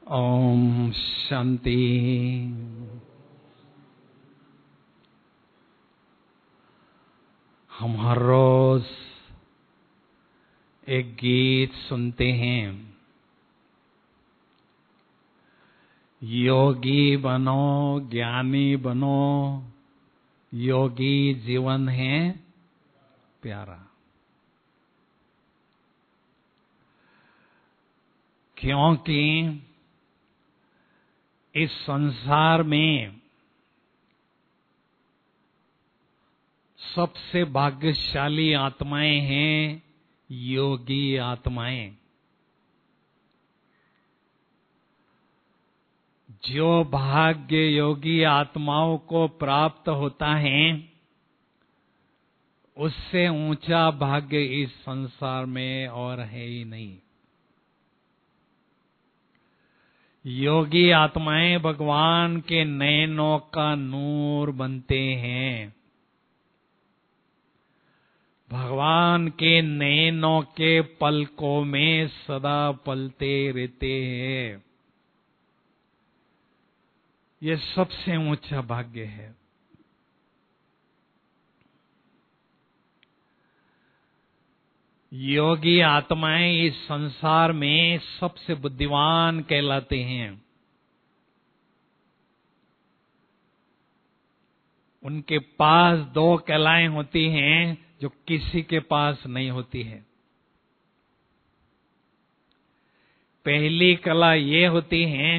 ओम शांति। हम हर रोज एक गीत सुनते हैं, योगी बनो ज्ञानी बनो, योगी जीवन है प्यारा। क्योंकि इस संसार में सबसे भाग्यशाली आत्माएं हैं योगी आत्माएं, जो भाग्य योगी आत्माओं को प्राप्त होता है उससे ऊंचा भाग्य इस संसार में और है ही नहीं। योगी आत्माएं भगवान के नयनों का नूर बनते हैं, भगवान के नयनों के पलकों में सदा पलते रहते हैं। ये सबसे ऊंचा भाग्य है। योगी आत्माएं इस संसार में सबसे बुद्धिमान कहलाते हैं। उनके पास दो कलाएं होती हैं जो किसी के पास नहीं होती है। पहली कला ये होती है,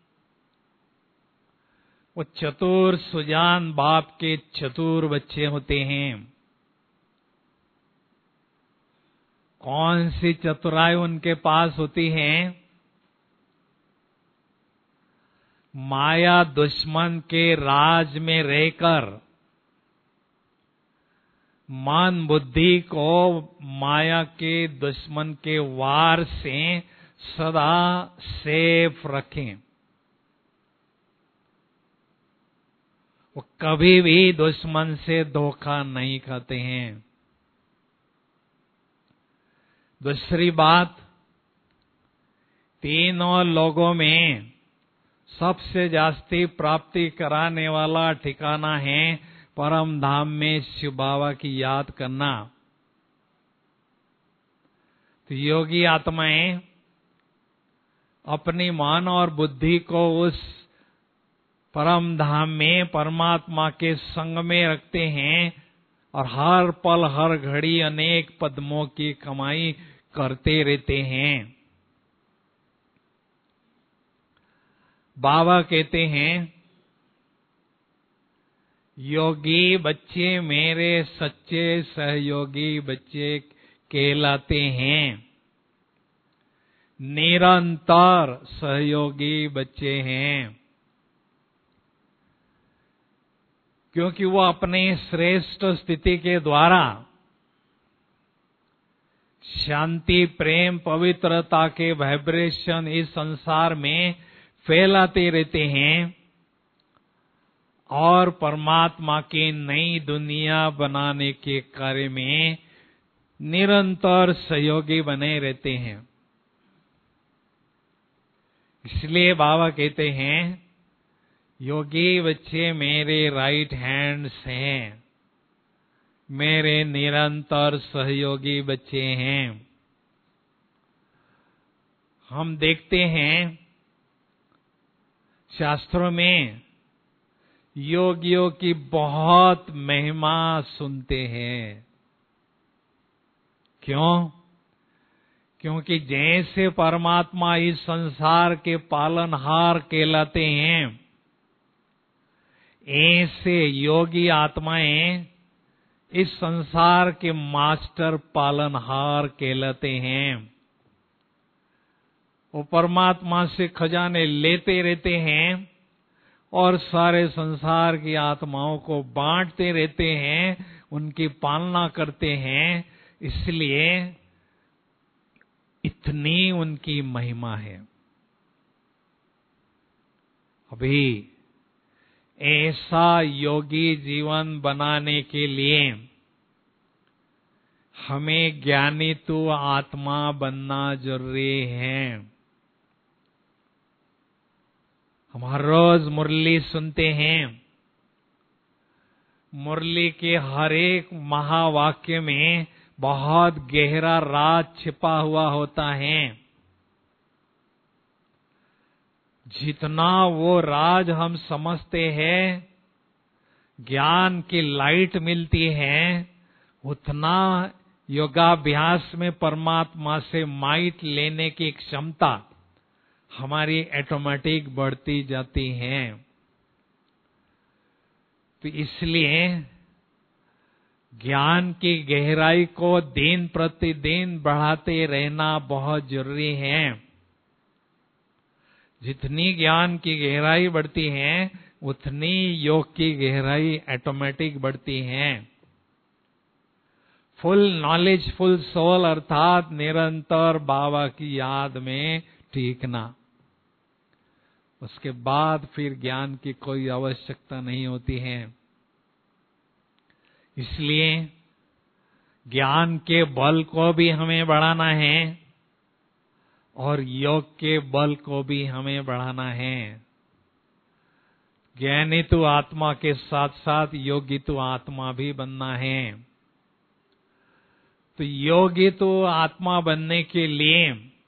वो चतुर सुजान बाप के चतुर बच्चे होते हैं। कौन सी चतुराई उनके पास होती है? माया दुश्मन के राज में रहकर मन बुद्धि को माया के दुश्मन के वार से सदा सेफ रखें। वो कभी भी दुश्मन से धोखा नहीं खाते हैं। दूसरी बात, तीनों लोगों में सबसे जास्ती प्राप्ति कराने वाला ठिकाना है परम धाम में शिव बाबा की याद करना। तो योगी आत्माएं अपनी मन और बुद्धि को उस परम धाम में परमात्मा के संग में रखते हैं और हर पल हर घड़ी अनेक पद्मों की कमाई करते रहते हैं। बाबा कहते हैं, योगी बच्चे मेरे सच्चे सहयोगी बच्चे कहलाते हैं, निरंतर सहयोगी बच्चे हैं। क्योंकि वो अपने श्रेष्ठ स्थिति के द्वारा शांति प्रेम पवित्रता के वाइब्रेशन इस संसार में फैलाते रहते हैं और परमात्मा की नई दुनिया बनाने के कार्य में निरंतर सहयोगी बने रहते हैं। इसलिए बाबा कहते हैं, योगी बच्चे मेरे राइट हैंड्स हैं, मेरे निरंतर सहयोगी बच्चे हैं। हम देखते हैं शास्त्रों में योगियों की बहुत महिमा सुनते हैं। क्यों? क्योंकि जैसे परमात्मा इस संसार के पालनहार कहलाते हैं, ऐसे योगी आत्माएं इस संसार के मास्टर पालनहार कहलाते हैं। वो परमात्मा से खजाने लेते रहते हैं और सारे संसार की आत्माओं को बांटते रहते हैं, उनकी पालना करते हैं। इसलिए इतनी उनकी महिमा है। अभी ऐसा योगी जीवन बनाने के लिए हमें ज्ञानी तो आत्मा बनना जरूरी है। हम हर रोज मुरली सुनते हैं। मुरली के हर एक महावाक्य में बहुत गहरा राज छिपा हुआ होता है। जितना वो राज हम समझते हैं, ज्ञान की लाइट मिलती है, उतना योगाभ्यास में परमात्मा से माइट लेने की क्षमता हमारी ऑटोमेटिक बढ़ती जाती है। तो इसलिए ज्ञान की गहराई को दिन प्रतिदिन बढ़ाते रहना बहुत जरूरी है। जितनी ज्ञान की गहराई बढ़ती है, उतनी योग की गहराई ऑटोमेटिक बढ़ती है। फुल नॉलेज फुल सोल अर्थात निरंतर बाबा की याद में टीकना। उसके बाद फिर ज्ञान की कोई आवश्यकता नहीं होती है। इसलिए ज्ञान के बल को भी हमें बढ़ाना है और योग के बल को भी हमें बढ़ाना है। ज्ञानी तो आत्मा के साथ साथ योगी तो आत्मा भी बनना है। तो योगी तो आत्मा बनने के लिए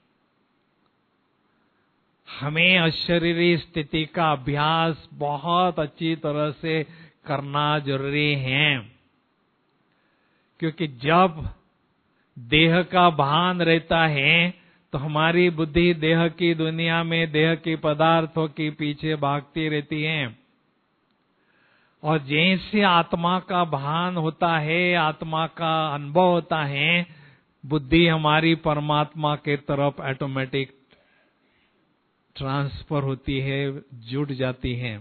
हमें अशरीरी स्थिति का अभ्यास बहुत अच्छी तरह से करना जरूरी है। क्योंकि जब देह का भान रहता है तो हमारी बुद्धि देह की दुनिया में देह के पदार्थों के पीछे भागती रहती है। और जैसे आत्मा का भान होता है, आत्मा का अनुभव होता है, बुद्धि हमारी परमात्मा के तरफ ऑटोमेटिक ट्रांसफर होती है, जुड़ जाती है।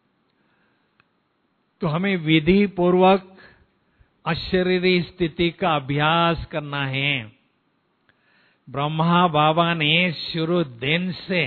तो हमें विधि पूर्वक अशरीरी स्थिति का अभ्यास करना है। ब्रह्मा बाबा ने शुरू दिन से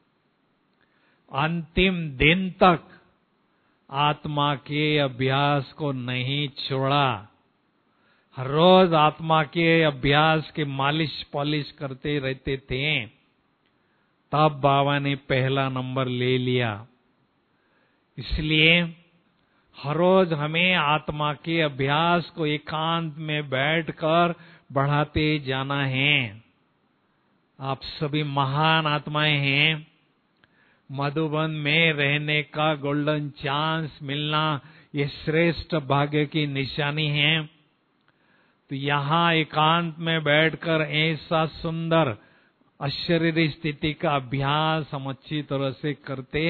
अंतिम दिन तक आत्मा के अभ्यास को नहीं छोड़ा। हर रोज आत्मा के अभ्यास के मालिश पॉलिश करते रहते थे। तब बाबा ने पहला नंबर ले लिया। इसलिए हर रोज हमें आत्मा के अभ्यास को एकांत में बैठकर बढ़ाते जाना है। आप सभी महान आत्माएं हैं। मधुबन में रहने का गोल्डन चांस मिलना ये श्रेष्ठ भाग्य की निशानी है। तो यहाँ एकांत में बैठकर ऐसा सुंदर अशरीरी स्थिति का अभ्यास हम अच्छी तरह से करते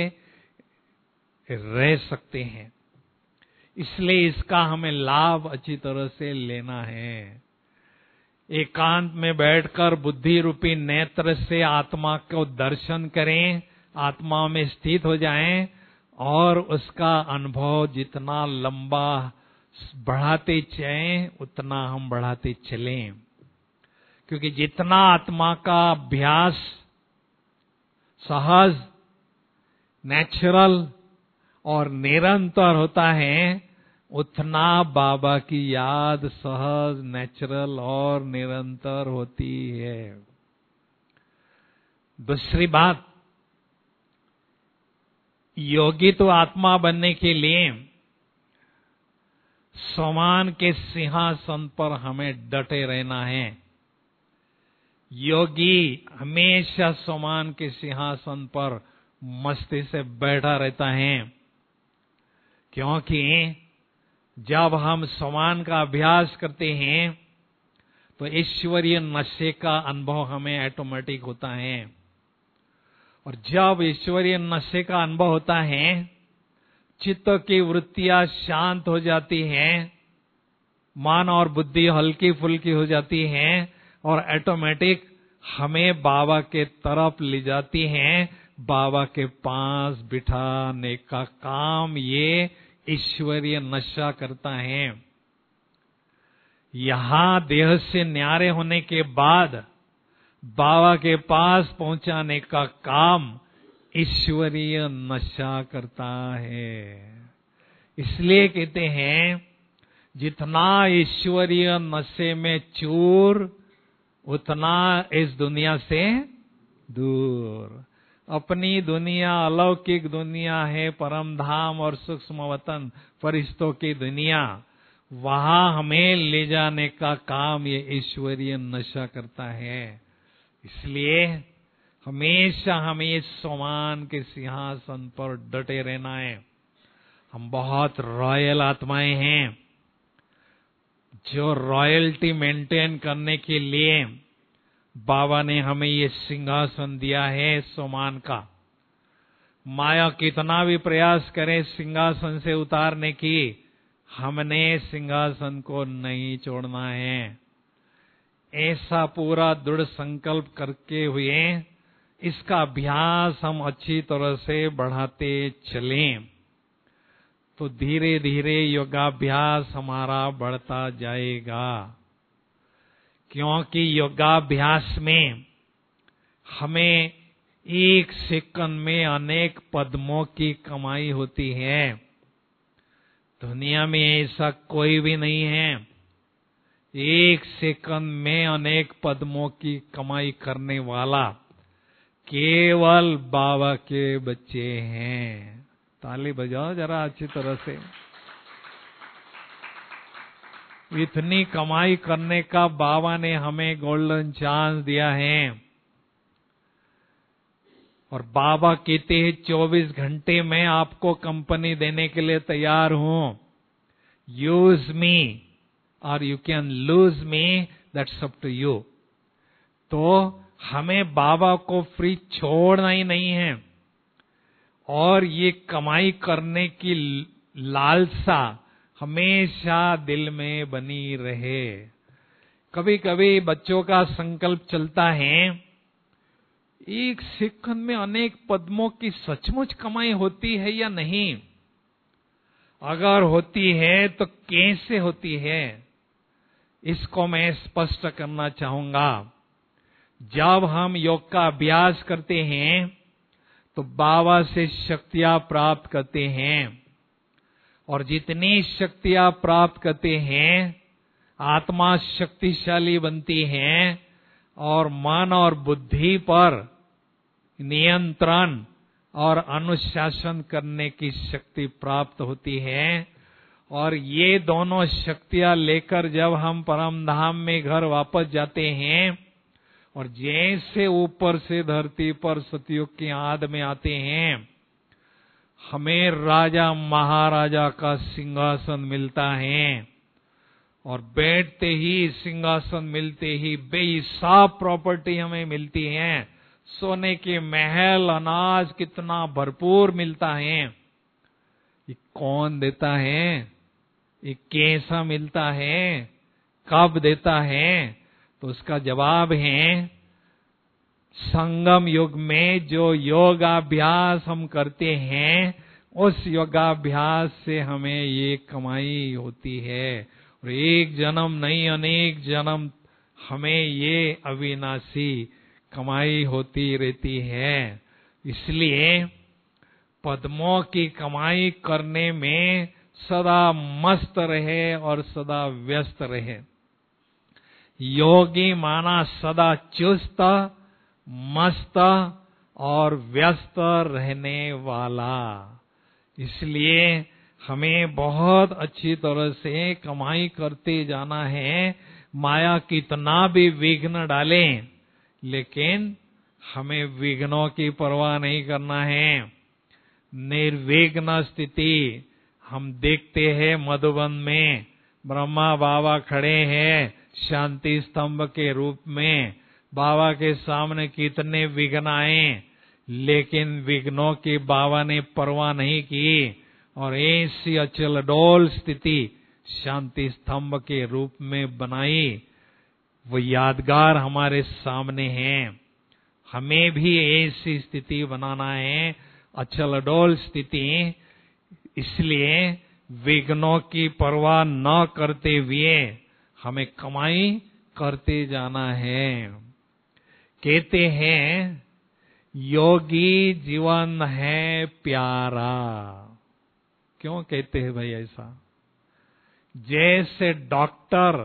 रह सकते हैं। इसलिए इसका हमें लाभ अच्छी तरह से लेना है। एकांत में बैठकर बुद्धि रूपी नेत्र से आत्मा को दर्शन करें, आत्मा में स्थित हो जाएं और उसका अनुभव जितना लंबा बढ़ाते चलें उतना हम बढ़ाते चलें। क्योंकि जितना आत्मा का अभ्यास सहज, नेचुरल और निरंतर होता है, उतना बाबा की याद सहज, नेचुरल और निरंतर होती है। दूसरी बात, योगी तो आत्मा बनने के लिए सोमान के सिंहासन पर हमें डटे रहना है। योगी हमेशा सोमान के सिंहासन पर मस्ती से बैठा रहता है। क्योंकि जब हम सोमान का अभ्यास करते हैं तो ईश्वरीय नशे का अनुभव हमें ऑटोमेटिक होता है। और जब ईश्वरीय नशे का अनुभव होता है, चित्त की वृत्तियां शांत हो जाती हैं, मन और बुद्धि हल्की फुल्की हो जाती हैं और ऑटोमेटिक हमें बाबा के तरफ ले जाती हैं। बाबा के पास बिठाने का काम ये ईश्वरीय नशा करता है। यहां देह से न्यारे होने के बाद बाबा के पास पहुंचाने का काम ईश्वरीय नशा करता है। इसलिए कहते हैं, जितना ईश्वरीय नशे में चूर, उतना इस दुनिया से दूर। अपनी दुनिया अलौकिक दुनिया है, परम धाम और सूक्ष्म वतन फरिश्तों की दुनिया, वहां हमें ले जाने का काम ये ईश्वरीय नशा करता है। इसलिए हमेशा हमें सोमान के सिंहासन पर डटे रहना है। हम बहुत रॉयल आत्माएं हैं, जो रॉयल्टी मेंटेन करने के लिए बाबा ने हमें ये सिंहासन दिया है सोमान का। माया कितना भी प्रयास करे सिंहासन से उतारने की, हमने सिंहासन को नहीं छोड़ना है। ऐसा पूरा दृढ़ संकल्प करके हुए इसका अभ्यास हम अच्छी तरह से बढ़ाते चलें, तो धीरे धीरे योगाभ्यास हमारा बढ़ता जाएगा। क्योंकि योगाभ्यास में हमें एक सेकंड में अनेक पद्मों की कमाई होती है। दुनिया में ऐसा कोई भी नहीं है। एक सेकंड में अनेक पद्मों की कमाई करने वाला केवल बाबा के बच्चे हैं। ताली बजाओ जरा अच्छी तरह से। इतनी कमाई करने का बाबा ने हमें गोल्डन चांस दिया है। और बाबा कहते हैं 24 घंटे में आपको कंपनी देने के लिए तैयार हूं। यूज मी और you can lose me, that's up to you. तो हमें बाबा को फ्री छोड़ना ही नहीं है। और ये कमाई करने की लालसा हमेशा दिल में बनी रहे। कभी कभी बच्चों का संकल्प चलता है, एक सेकंड में अनेक पद्मों की सचमुच कमाई होती है या नहीं? अगर होती है तो कैसे होती है? इसको मैं स्पष्ट करना चाहूंगा। जब हम योग का अभ्यास करते हैं तो बाबा से शक्तियां प्राप्त करते हैं, और जितनी शक्तियां प्राप्त करते हैं आत्मा शक्तिशाली बनती है, और मन और बुद्धि पर नियंत्रण और अनुशासन करने की शक्ति प्राप्त होती है। और ये दोनों शक्तियां लेकर जब हम परम धाम में घर वापस जाते हैं, और जैसे ऊपर से धरती पर सतयुग की आद में आते हैं, हमें राजा महाराजा का सिंहासन मिलता है। और बैठते ही सिंहासन मिलते ही बेहिसाब प्रॉपर्टी हमें मिलती है। सोने के महल, अनाज कितना भरपूर मिलता है। ये कौन देता है? ये कैसा मिलता है? कब देता है? तो उसका जवाब है, संगम युग में जो योगाभ्यास हम करते हैं, उस योगाभ्यास से हमें ये कमाई होती है। और एक जन्म नहीं अनेक जन्म हमें ये अविनाशी कमाई होती रहती है। इसलिए पद्मों की कमाई करने में सदा मस्त रहे और सदा व्यस्त रहे। योगी माना सदा चुस्त, मस्त और व्यस्त रहने वाला। इसलिए हमें बहुत अच्छी तरह से कमाई करते जाना है। माया कितना भी विघ्न डाले, लेकिन हमें विघ्नों की परवाह नहीं करना है। निर्विघ्न स्थिति हम देखते हैं। मधुबन में ब्रह्मा बाबा खड़े हैं शांति स्तंभ के रूप में। बाबा के सामने कितने विघ्न आए, लेकिन विघ्नों की बाबा ने परवाह नहीं की, और ऐसी अचल डोल स्थिति शांति स्तंभ के रूप में बनाई। वो यादगार हमारे सामने है। हमें भी ऐसी स्थिति बनाना है, अचल डोल स्थिति। इसलिए विघ्नों की परवाह न करते हुए हमें कमाई करते जाना है। कहते हैं योगी जीवन है प्यारा। क्यों कहते हैं भाई ऐसा? जैसे डॉक्टर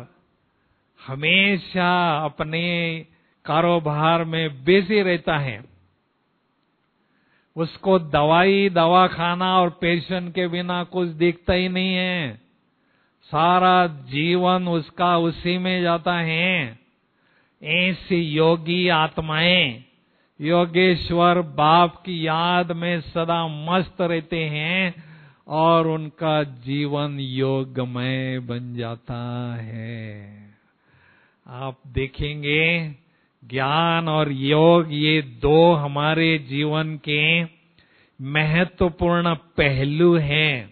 हमेशा अपने कारोबार में बिजी रहता है, उसको दवा खाना और पेशेंट के बिना कुछ दिखता ही नहीं है। सारा जीवन उसका उसी में जाता है। ऐसी योगी आत्माएं योगेश्वर बाप की याद में सदा मस्त रहते हैं और उनका जीवन योगमय बन जाता है। आप देखेंगे ज्ञान और योग ये दो हमारे जीवन के महत्वपूर्ण पहलू हैं।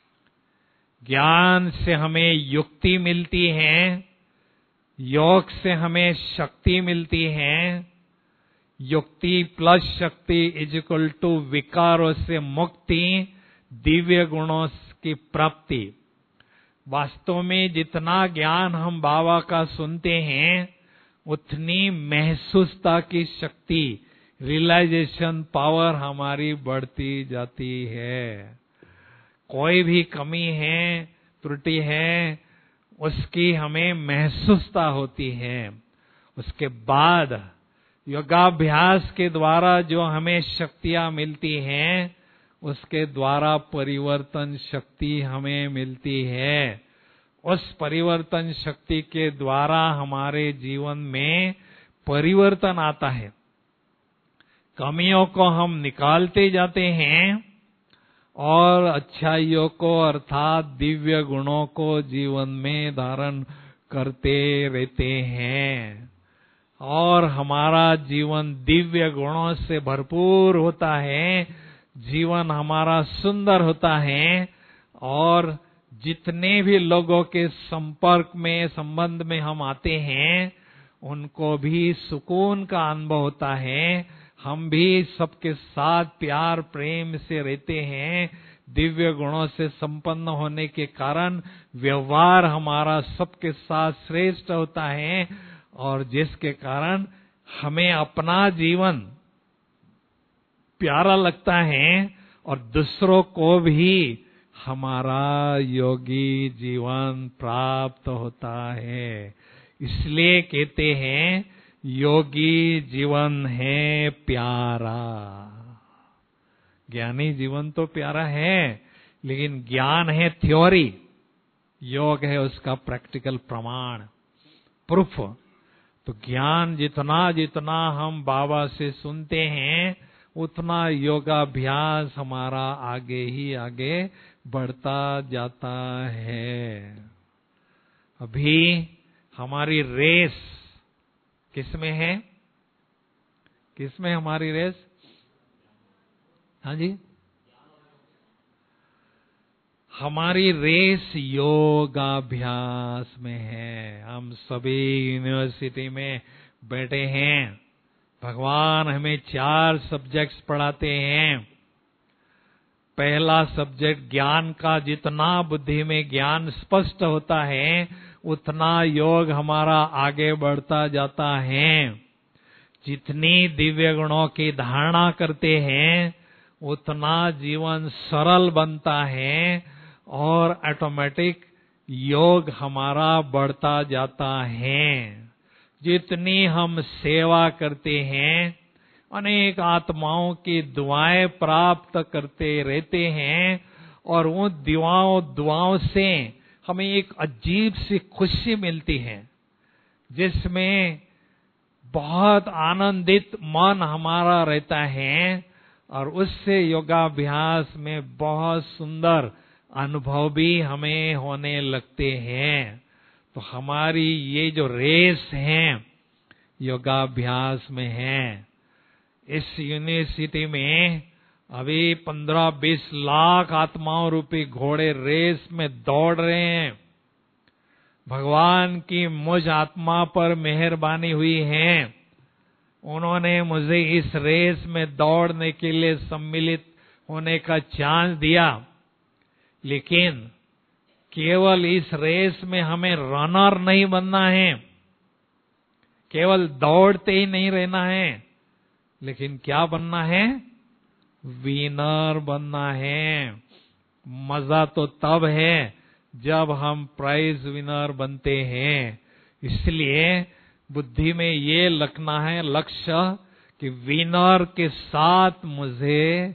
ज्ञान से हमें युक्ति मिलती है, योग से हमें शक्ति मिलती है। युक्ति प्लस शक्ति इज इक्वल टू विकारों से मुक्ति, दिव्य गुणों की प्राप्ति। वास्तव में जितना ज्ञान हम बाबा का सुनते हैं उतनी महसूसता की शक्ति, रियलाइजेशन पावर हमारी बढ़ती जाती है। कोई भी कमी है, त्रुटि है, उसकी हमें महसूसता होती है। उसके बाद योगाभ्यास के द्वारा जो हमें शक्तियां मिलती हैं, उसके द्वारा परिवर्तन शक्ति हमें मिलती है। उस परिवर्तन शक्ति के द्वारा हमारे जीवन में परिवर्तन आता है। कमियों को हम निकालते जाते हैं और अच्छाइयों को अर्थात दिव्य गुणों को जीवन में धारण करते रहते हैं और हमारा जीवन दिव्य गुणों से भरपूर होता है। जीवन हमारा सुंदर होता है और जितने भी लोगों के संपर्क में, संबंध में हम आते हैं, उनको भी सुकून का अनुभव होता है। हम भी सबके साथ प्यार प्रेम से रहते हैं। दिव्य गुणों से संपन्न होने के कारण व्यवहार हमारा सबके साथ श्रेष्ठ होता है और जिसके कारण हमें अपना जीवन प्यारा लगता है और दूसरों को भी हमारा योगी जीवन प्राप्त होता है। इसलिए कहते हैं योगी जीवन है प्यारा। ज्ञानी जीवन तो प्यारा है, लेकिन ज्ञान है थ्योरी, योग है उसका प्रैक्टिकल प्रमाण, प्रूफ। तो ज्ञान जितना जितना हम बाबा से सुनते हैं उतना योगाभ्यास हमारा आगे ही आगे बढ़ता जाता है। अभी हमारी रेस किसमें है? किसमें हमारी रेस? हाँ जी, हमारी रेस योगाभ्यास में है। हम सभी यूनिवर्सिटी में बैठे हैं। भगवान हमें 4 सब्जेक्ट्स पढ़ाते हैं। पहला सब्जेक्ट ज्ञान का, जितना बुद्धि में ज्ञान स्पष्ट होता है उतना योग हमारा आगे बढ़ता जाता है। जितनी दिव्य गुणों की धारणा करते हैं उतना जीवन सरल बनता है और ऑटोमेटिक योग हमारा बढ़ता जाता है। जितनी हम सेवा करते हैं, अनेक आत्माओं की दुआएं प्राप्त करते रहते हैं और उन दुआओं से हमें एक अजीब सी खुशी मिलती है, जिसमें बहुत आनंदित मन हमारा रहता है और उससे योगाभ्यास में बहुत सुंदर अनुभव भी हमें होने लगते हैं। तो हमारी ये जो रेस है योगाभ्यास में है। इस यूनिवर्सिटी में अभी 15-20 लाख आत्माओं रूपी घोड़े रेस में दौड़ रहे हैं। भगवान की मुझ आत्मा पर मेहरबानी हुई है, उन्होंने मुझे इस रेस में दौड़ने के लिए सम्मिलित होने का चांस दिया। लेकिन केवल इस रेस में हमें रनर नहीं बनना है, केवल दौड़ते ही नहीं रहना है, लेकिन क्या बनना है? विनर बनना है। मजा तो तब है जब हम प्राइज विनर बनते हैं। इसलिए बुद्धि में ये रखना है लक्ष्य कि विनर के साथ मुझे,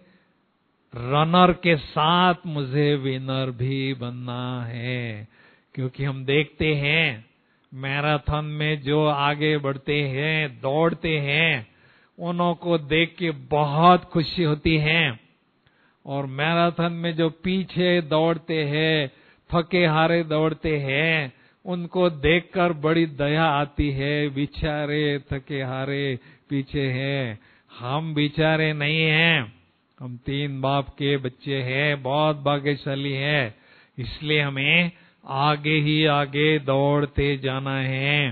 रनर के साथ मुझे विनर भी बनना है। क्योंकि हम देखते हैं मैराथन में जो आगे बढ़ते हैं, दौड़ते हैं, उन्हों को देख के बहुत खुशी होती है। और मैराथन में जो पीछे दौड़ते हैं, थके हारे दौड़ते हैं, उनको देखकर बड़ी दया आती है। बेचारे थके हारे पीछे हैं, हम बेचारे नहीं हैं, हम 3 बाप के बच्चे हैं, बहुत भाग्यशाली हैं। इसलिए हमें आगे ही आगे दौड़ते जाना है।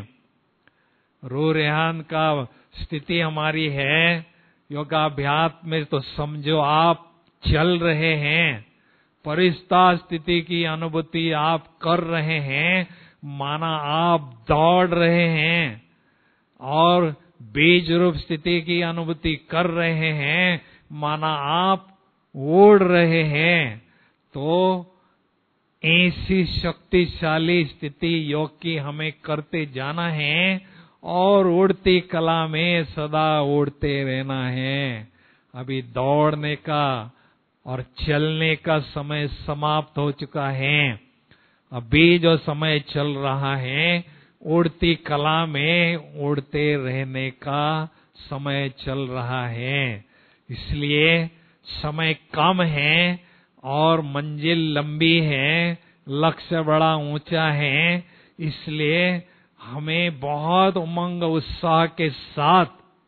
रूह रेहान का स्थिति हमारी है योगाभ्यास में, तो समझो आप चल रहे हैं, परिस्था स्थिति की अनुभूति आप कर रहे हैं, माना आप दौड़ रहे हैं। और बीज रूप स्थिति की अनुभूति कर रहे हैं, माना आप उड़ रहे हैं। तो ऐसी शक्तिशाली स्थिति योग की हमें करते जाना है और उड़ती कला में सदा उड़ते रहना है। अभी दौड़ने का और चलने का समय समाप्त हो चुका है। अभी जो समय चल रहा है, उड़ती कला में उड़ते रहने का समय चल रहा है। इसलिए समय कम है और मंजिल लंबी है, लक्ष्य बड़ा ऊंचा है। इसलिए हमें बहुत उमंग उत्साह के साथ,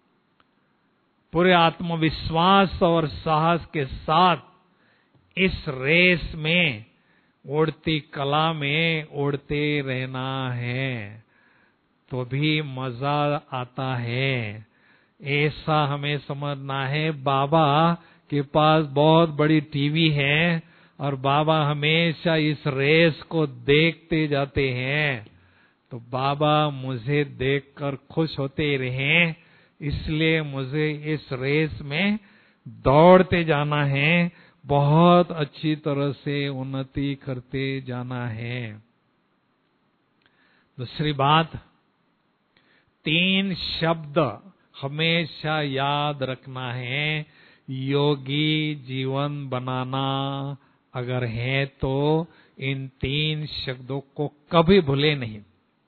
पूरे आत्मविश्वास और साहस के साथ इस रेस में, उड़ती कला में उड़ते रहना है, तो भी मजा आता है। ऐसा हमें समझना है। बाबा के पास बहुत बड़ी टीवी है और बाबा हमेशा इस रेस को देखते जाते हैं। तो बाबा मुझे देखकर खुश होते रहे, इसलिए मुझे इस रेस में दौड़ते जाना है, बहुत अच्छी तरह से उन्नति करते जाना है। दूसरी बात, 3 शब्द हमेशा याद रखना है। योगी जीवन बनाना अगर है तो इन 3 शब्दों को कभी भूले नहीं।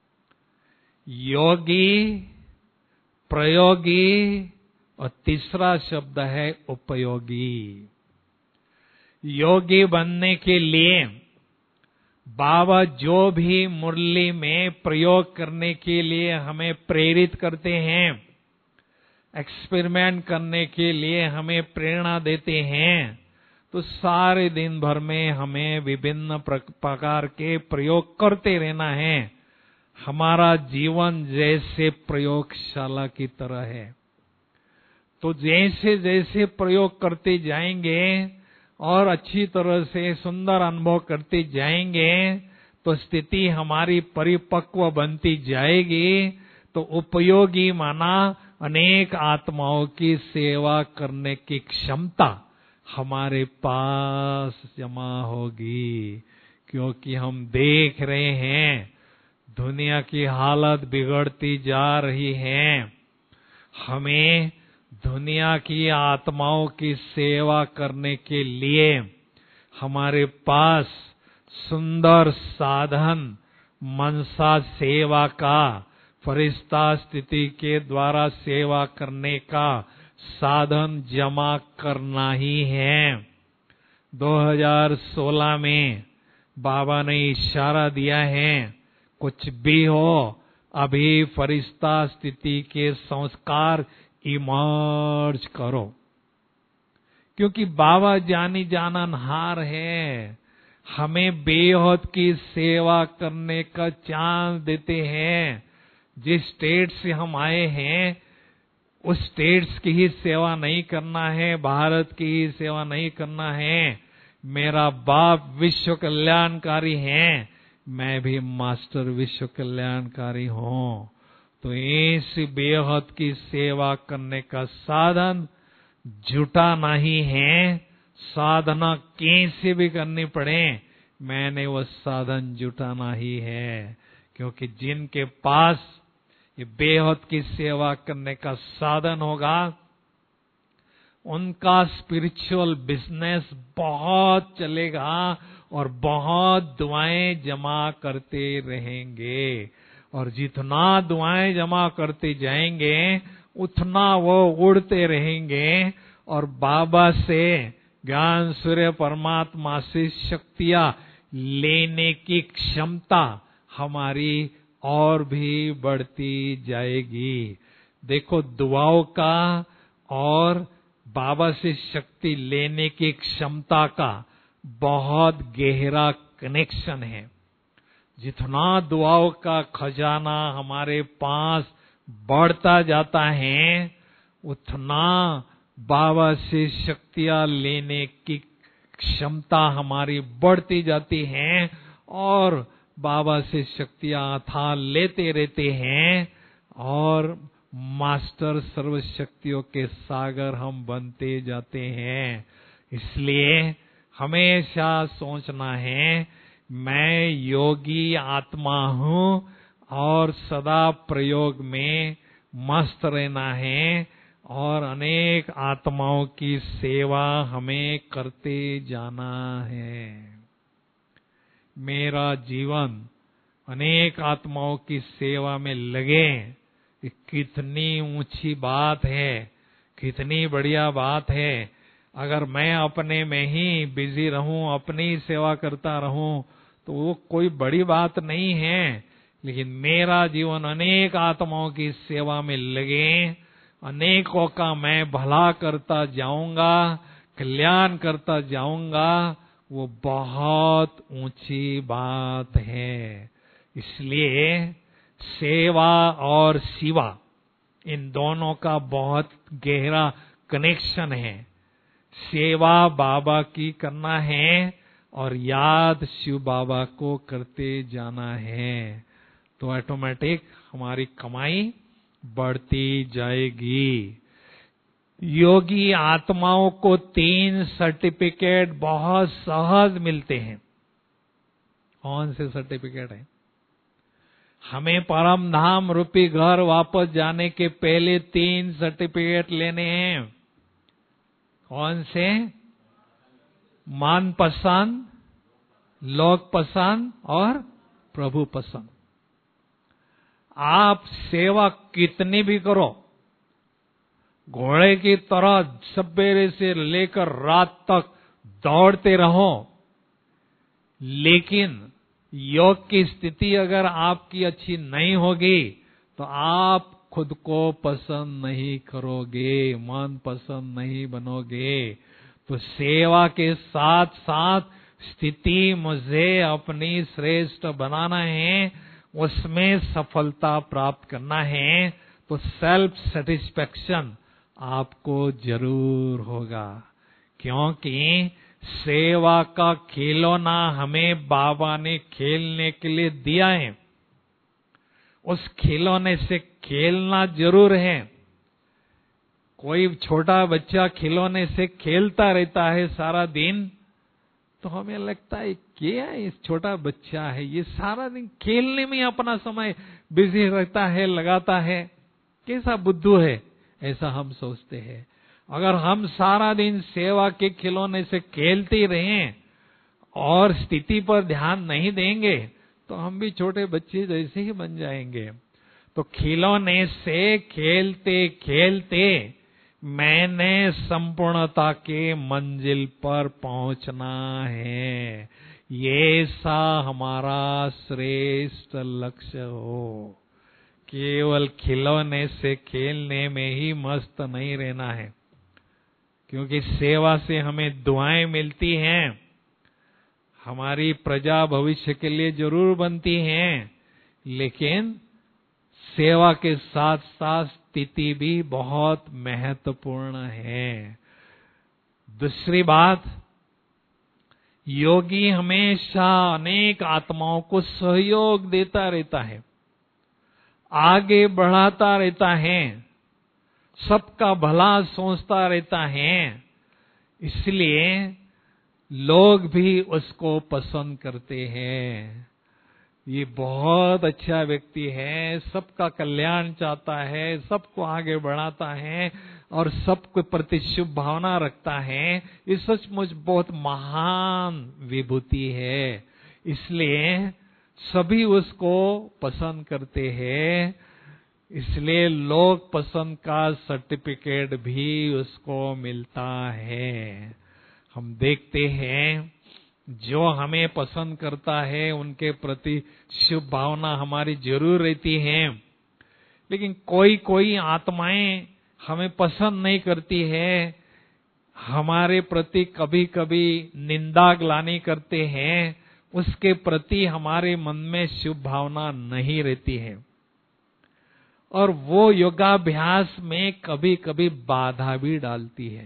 योगी, प्रयोगी और तीसरा शब्द है उपयोगी। योगी बनने के लिए बाबा जो भी मुरली में प्रयोग करने के लिए हमें प्रेरित करते हैं, एक्सपेरिमेंट करने के लिए हमें प्रेरणा देते हैं, तो सारे दिन भर में हमें विभिन्न प्रकार के प्रयोग करते रहना है। हमारा जीवन जैसे प्रयोगशाला की तरह है। तो जैसे जैसे प्रयोग करते जाएंगे और अच्छी तरह से सुंदर अनुभव करते जाएंगे, तो स्थिति हमारी परिपक्व बनती जाएगी। तो उपयोगी माना अनेक आत्माओं की सेवा करने की क्षमता हमारे पास जमा होगी। क्योंकि हम देख रहे हैं दुनिया की हालत बिगड़ती जा रही है। हमें दुनिया की आत्माओं की सेवा करने के लिए हमारे पास सुंदर साधन, मनसा सेवा का, फरिश्ता स्थिति के द्वारा सेवा करने का साधन जमा करना ही है। 2016 में बाबा ने इशारा दिया है, कुछ भी हो, अभी फरिश्ता स्थिति के संस्कार इमर्ज करो। क्योंकि बाबा जानी जाननहार है, हमें बेहद की सेवा करने का चांस देते हैं। जिस स्टेट से हम आए हैं उस स्टेट्स की ही सेवा नहीं करना है, भारत की ही सेवा नहीं करना है। मेरा बाप विश्व कल्याणकारी है, मैं भी मास्टर विश्व कल्याणकारी हूँ। तो ऐसी बेहद की सेवा करने का साधन जुटाना ही है। साधना कैसे भी करनी पड़े, मैंने वो साधन जुटाना ही है। क्योंकि जिनके पास ये बेहद की सेवा करने का साधन होगा, उनका स्पिरिचुअल बिजनेस बहुत चलेगा और बहुत दुआएं जमा करते रहेंगे। और जितना दुआएं जमा करते जाएंगे उतना वो उड़ते रहेंगे और बाबा से ज्ञान सूर्य परमात्मा से शक्तियां लेने की क्षमता हमारी और भी बढ़ती जाएगी। देखो, दुआओं का और बाबा से शक्ति लेने की क्षमता का बहुत गहरा कनेक्शन है। जितना दुआओं का खजाना हमारे पास बढ़ता जाता है उतना बाबा से शक्तियां लेने की क्षमता हमारी बढ़ती जाती है और बाबा से शक्तियां अथाह लेते रहते हैं और मास्टर सर्व शक्तियों के सागर हम बनते जाते हैं। इसलिए हमेशा सोचना है, मैं योगी आत्मा हूँ और सदा प्रयोग में मस्त रहना है और अनेक आत्माओं की सेवा हमें करते जाना है। मेरा जीवन अनेक आत्माओं की सेवा में लगे, ये कितनी ऊंची बात है, कितनी बढ़िया बात है। अगर मैं अपने में ही बिजी रहूं, अपनी सेवा करता रहूं, तो वो कोई बड़ी बात नहीं है। लेकिन मेरा जीवन अनेक आत्माओं की सेवा में लगे, अनेकों का मैं भला करता जाऊंगा, कल्याण करता जाऊंगा, वो बहुत ऊंची बात है। इसलिए सेवा और शिवा, इन दोनों का बहुत गहरा कनेक्शन है। सेवा बाबा की करना है और याद शिव बाबा को करते जाना है, तो ऑटोमेटिक हमारी कमाई बढ़ती जाएगी। योगी आत्माओं को 3 सर्टिफिकेट बहुत सहज मिलते हैं। कौन से सर्टिफिकेट है? हमें परम धाम रूपी घर वापस जाने के पहले 3 सर्टिफिकेट लेने हैं। कौन से? मान पसंद, लोक पसंद और प्रभु पसंद। आप सेवा कितनी भी करो, घोड़े की तरह सवेरे से लेकर रात तक दौड़ते रहो, लेकिन योग की स्थिति अगर आपकी अच्छी नहीं होगी तो आप खुद को पसंद नहीं करोगे, मन पसंद नहीं बनोगे। तो सेवा के साथ साथ स्थिति मुझे अपनी श्रेष्ठ बनाना है, उसमें सफलता प्राप्त करना है, तो सेल्फ सेटिस्फेक्शन आपको जरूर होगा। क्योंकि सेवा का खिलौना हमें बाबा ने खेलने के लिए दिया है, उस खिलौने से खेलना जरूर है। कोई छोटा बच्चा खिलौने से खेलता रहता है सारा दिन, तो हमें लगता है क्या इस छोटा बच्चा है, ये सारा दिन खेलने में अपना समय बिजी रहता है, लगाता है, कैसा बुद्धू है, ऐसा हम सोचते हैं। अगर हम सारा दिन सेवा के खिलौने से खेलते रहें और स्थिति पर ध्यान नहीं देंगे तो हम भी छोटे बच्चे जैसे ही बन जाएंगे। तो खिलौने से खेलते खेलते मैंने संपूर्णता के मंजिल पर पहुंचना है, ये सा हमारा श्रेष्ठ लक्ष्य हो। केवल खिलौने से खेलने में ही मस्त नहीं रहना है, क्योंकि सेवा से हमें दुआएं मिलती हैं, हमारी प्रजा भविष्य के लिए जरूर बनती हैं, लेकिन सेवा के साथ साथ स्थिति भी बहुत महत्वपूर्ण है। दूसरी बात, योगी हमेशा अनेक आत्माओं को सहयोग देता रहता है, आगे बढ़ाता रहता है, सबका भला सोचता रहता है, इसलिए लोग भी उसको पसंद करते हैं। ये बहुत अच्छा व्यक्ति है, सबका कल्याण चाहता है, सबको आगे बढ़ाता है, और सबके प्रति शुभ भावना रखता है, ये सचमुच बहुत महान विभूति है। इसलिए सभी उसको पसंद करते हैं, इसलिए लोग पसंद का सर्टिफिकेट भी उसको मिलता है। हम देखते हैं जो हमें पसंद करता है उनके प्रति शुभ भावना हमारी जरूर रहती है, लेकिन कोई कोई आत्माएं हमें पसंद नहीं करती है, हमारे प्रति कभी कभी निंदा ग्लानि करते हैं, उसके प्रति हमारे मन में शुभ भावना नहीं रहती है और वो योगाभ्यास में कभी कभी बाधा भी डालती है।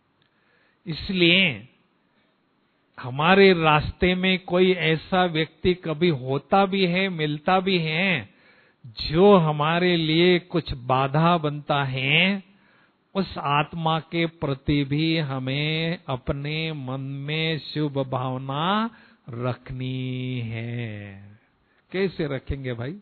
इसलिए हमारे रास्ते में कोई ऐसा व्यक्ति कभी होता भी है, मिलता भी है, जो हमारे लिए कुछ बाधा बनता है, उस आत्मा के प्रति भी हमें अपने मन में शुभ भावना रखनी है। कैसे रखेंगे भाई?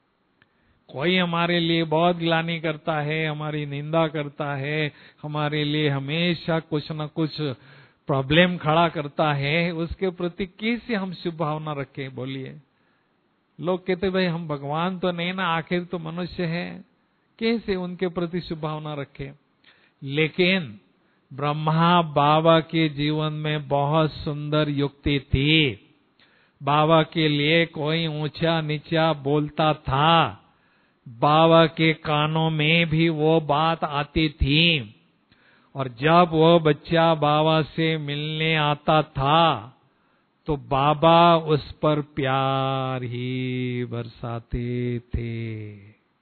कोई हमारे लिए बहुत ग्लानि करता है, हमारी निंदा करता है, हमारे लिए हमेशा कुछ न कुछ प्रॉब्लम खड़ा करता है, उसके प्रति कैसे हम शुभ भावना रखें? बोलिए। लोग कहते भाई हम भगवान तो नहीं ना, आखिर तो मनुष्य है, कैसे उनके प्रति शुभ भावना रखें? लेकिन ब्रह्मा बाबा के जीवन में बहुत सुंदर युक्ति थी। बाबा के लिए कोई ऊंचा नीचा बोलता था, बाबा के कानों में भी वो बात आती थी, और जब वो बच्चा बाबा से मिलने आता था तो बाबा उस पर प्यार ही बरसाते थे।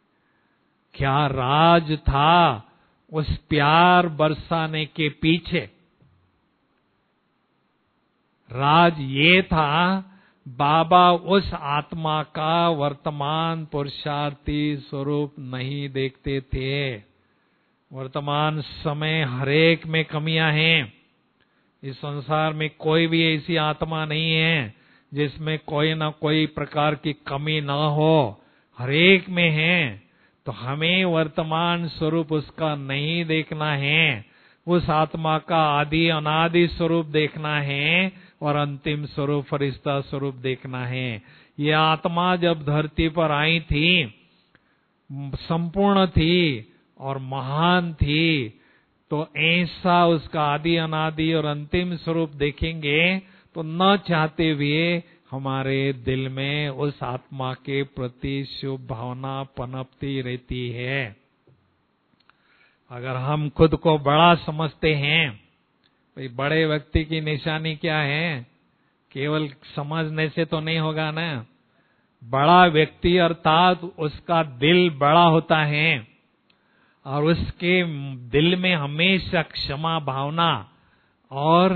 क्या राज था उस प्यार बरसाने के पीछे? राज ये था, बाबा उस आत्मा का वर्तमान पुरुषार्थी स्वरूप नहीं देखते थे। वर्तमान समय हरेक में कमियां हैं। इस संसार में कोई भी ऐसी आत्मा नहीं है जिसमें कोई ना कोई प्रकार की कमी ना हो, हरेक में है। तो हमें वर्तमान स्वरूप उसका नहीं देखना है, उस आत्मा का आदि अनादि स्वरूप देखना है और अंतिम स्वरूप फरिश्ता स्वरूप देखना है। ये आत्मा जब धरती पर आई थी, संपूर्ण थी और महान थी, तो ऐसा उसका आदि अनादि और अंतिम स्वरूप देखेंगे तो न चाहते हुए हमारे दिल में उस आत्मा के प्रति शुभ भावना पनपती रहती है। अगर हम खुद को बड़ा समझते हैं, भाई बड़े व्यक्ति की निशानी क्या है? केवल समझने से तो नहीं होगा ना। बड़ा व्यक्ति अर्थात उसका दिल बड़ा होता है और उसके दिल में हमेशा क्षमा भावना और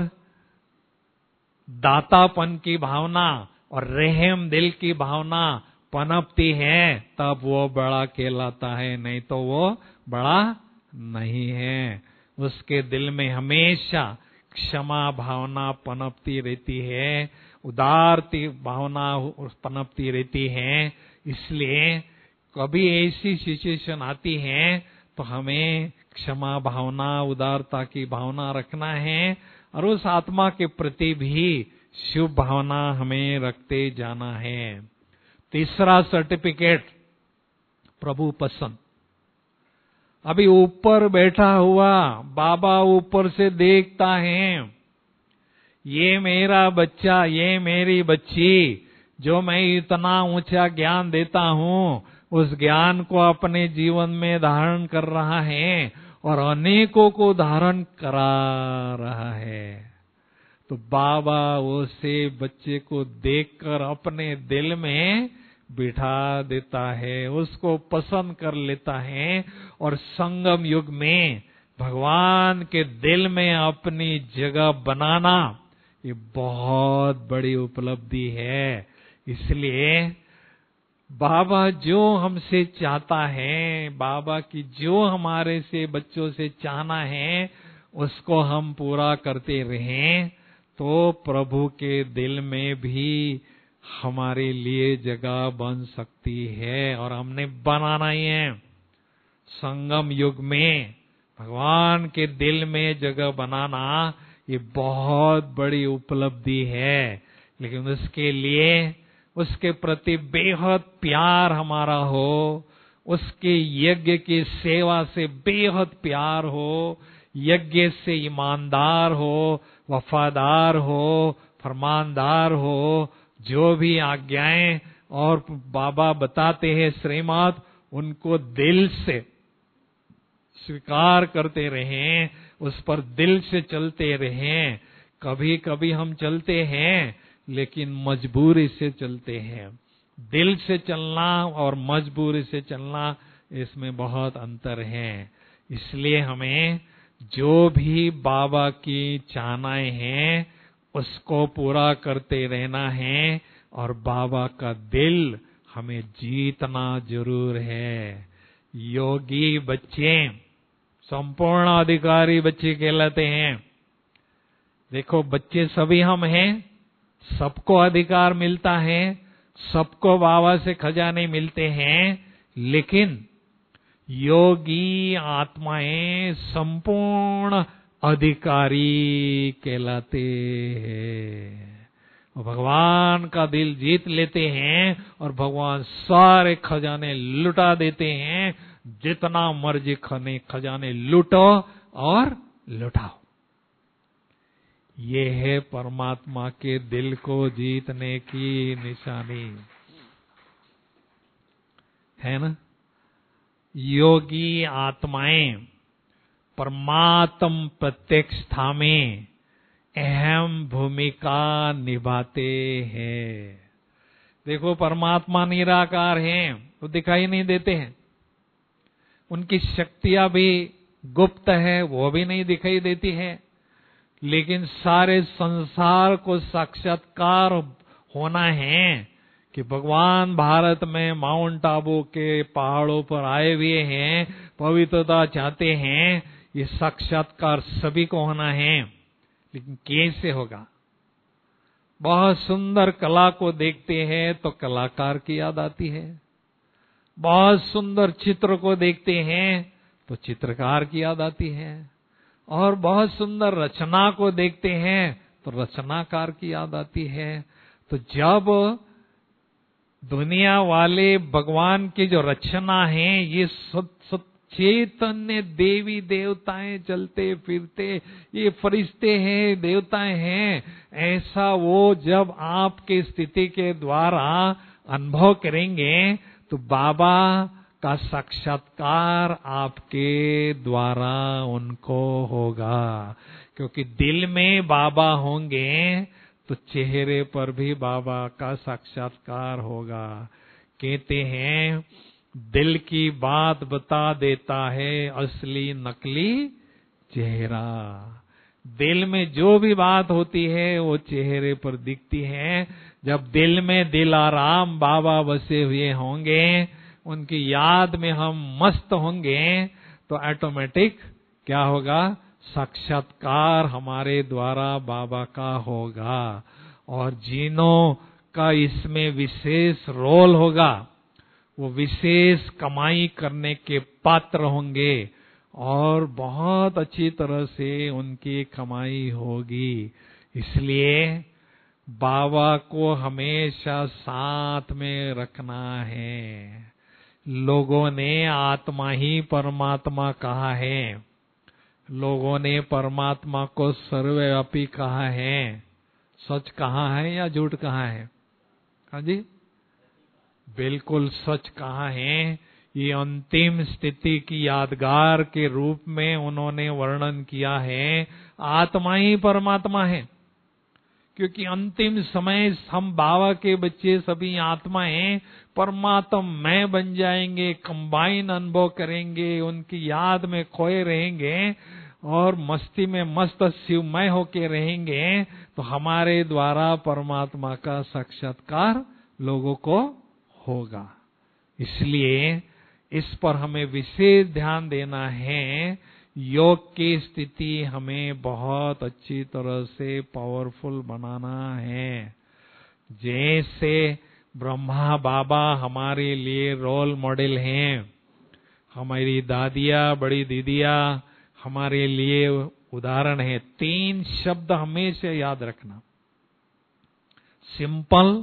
दातापन की भावना और रहम दिल की भावना पनपती है, तब वो बड़ा कहलाता है, नहीं तो वो बड़ा नहीं है। उसके दिल में हमेशा क्षमा भावना पनपती रहती है, उदारती भावना पनपती रहती है। इसलिए कभी ऐसी सिचुएशन आती है तो हमें क्षमा भावना, उदारता की भावना रखना है और उस आत्मा के प्रति भी शुभ भावना हमें रखते जाना है। तीसरा सर्टिफिकेट, प्रभु पसंद। अभी ऊपर बैठा हुआ बाबा ऊपर से देखता है, ये मेरा बच्चा, ये मेरी बच्ची, जो मैं इतना ऊंचा ज्ञान देता हूँ, उस ज्ञान को अपने जीवन में धारण कर रहा है और अनेकों को धारण करा रहा है। तो बाबा उसे बच्चे को देखकर अपने दिल में बिठा देता है, उसको पसंद कर लेता है और संगम युग में भगवान के दिल में अपनी जगह बनाना ये बहुत बड़ी उपलब्धि है। इसलिए बाबा जो हमसे चाहता है, बाबा की जो हमारे से बच्चों से चाहना है, उसको हम पूरा करते रहें तो प्रभु के दिल में भी हमारे लिए जगह बन सकती है और हमने बनाना ही है। संगम युग में भगवान के दिल में जगह बनाना ये बहुत बड़ी उपलब्धि है। लेकिन उसके लिए उसके प्रति बेहद प्यार हमारा हो, उसके यज्ञ की सेवा से बेहद प्यार हो, यज्ञ से ईमानदार हो, वफादार हो, फरमानदार हो, जो भी आज्ञाएं और बाबा बताते हैं श्रीमद्, उनको दिल से स्वीकार करते रहें, उस पर दिल से चलते रहें। कभी कभी हम चलते हैं लेकिन मजबूरी से चलते हैं। दिल से चलना और मजबूरी से चलना, इसमें बहुत अंतर है। इसलिए हमें जो भी बाबा की चाहनाएं हैं उसको पूरा करते रहना है, और बाबा का दिल हमें जीतना जरूर है। योगी बच्चे संपूर्ण अधिकारी बच्चे कहलाते हैं। देखो, बच्चे सभी हम हैं, सबको अधिकार मिलता है, सबको बाबा से खजाने मिलते हैं, लेकिन योगी आत्माएं संपूर्ण अधिकारी कहलाते हैं। भगवान का दिल जीत लेते हैं और भगवान सारे खजाने लुटा देते हैं। जितना मर्जी खजाने लूटो और लुटाओ। ये है परमात्मा के दिल को जीतने की निशानी, है ना। योगी आत्माएं परमात्म प्रत्यक्षता में अहम भूमिका निभाते हैं। देखो, परमात्मा निराकार हैं, वो दिखाई नहीं देते हैं। उनकी शक्तियां भी गुप्त है, वो भी नहीं दिखाई देती है। लेकिन सारे संसार को साक्षात्कार होना है कि भगवान भारत में माउंट आबू के पहाड़ों पर आए हुए हैं, पवित्रता चाहते हैं। ये साक्षात्कार सभी को होना है, लेकिन कैसे होगा? बहुत सुंदर कला को देखते हैं तो कलाकार की याद आती है, बहुत सुंदर चित्र को देखते हैं तो चित्रकार की याद आती है, और बहुत सुंदर रचना को देखते हैं तो रचनाकार की याद आती है। तो जब दुनिया वाले भगवान की जो रचना है, ये चैतन्य देवी देवताएं चलते फिरते, ये फरिश्ते हैं, देवताएं हैं, ऐसा वो जब आपके स्थिति के द्वारा अनुभव करेंगे तो बाबा का साक्षात्कार आपके द्वारा उनको होगा। क्योंकि दिल में बाबा होंगे तो चेहरे पर भी बाबा का साक्षात्कार होगा। कहते हैं, दिल की बात बता देता है असली नकली चेहरा। दिल में जो भी बात होती है वो चेहरे पर दिखती है। जब दिल में दिलाराम बाबा बसे हुए होंगे, उनकी याद में हम मस्त होंगे, तो ऑटोमेटिक क्या होगा? साक्षात्कार हमारे द्वारा बाबा का होगा। और जिन्हों का इसमें विशेष रोल होगा, वो विशेष कमाई करने के पात्र होंगे, और बहुत अच्छी तरह से उनकी कमाई होगी। इसलिए बाबा को हमेशा साथ में रखना है। लोगों ने आत्मा ही परमात्मा कहा है, लोगों ने परमात्मा को सर्वव्यापी कहा है। सच कहा है या झूठ कहा है? हाँ जी, बिल्कुल सच कहा है। ये अंतिम स्थिति की यादगार के रूप में उन्होंने वर्णन किया है, आत्मा ही परमात्मा है। क्योंकि अंतिम समय हम बाबा के बच्चे सभी आत्माएं परमात्मा में बन जाएंगे, कंबाइन अनुभव करेंगे, उनकी याद में खोए रहेंगे और मस्ती में मस्त शिवमय होके रहेंगे। तो हमारे द्वारा परमात्मा का साक्षात्कार लोगों को होगा। इसलिए इस पर हमें विशेष ध्यान देना है। योग की स्थिति हमें बहुत अच्छी तरह से पावरफुल बनाना है। जैसे ब्रह्मा बाबा हमारे लिए रोल मॉडल हैं, हमारी दादियाँ, बड़ी दीदियाँ हमारे लिए उदाहरण है। 3 शब्द हमेशा याद रखना, सिंपल,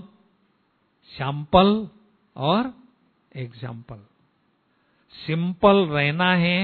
सैंपल और एग्जाम्पल। सिंपल रहना है,